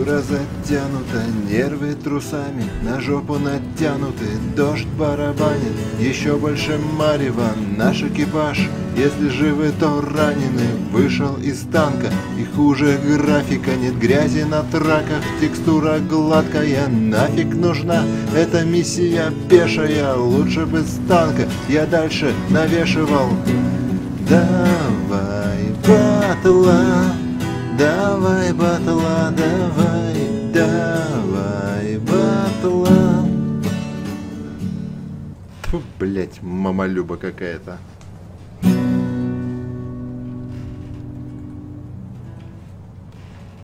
Фигура затянута, нервы трусами, на жопу натянуты, дождь барабанит, еще больше марева. Наш экипаж, если живы, то ранены, вышел из танка, и хуже графика. Нет грязи на траках, текстура гладкая. Нафиг нужна эта миссия пешая, лучше бы с танка я дальше навешивал. Давай, батла, давай, батла, давай, батла. Фу, блять, мамалюба какая-то.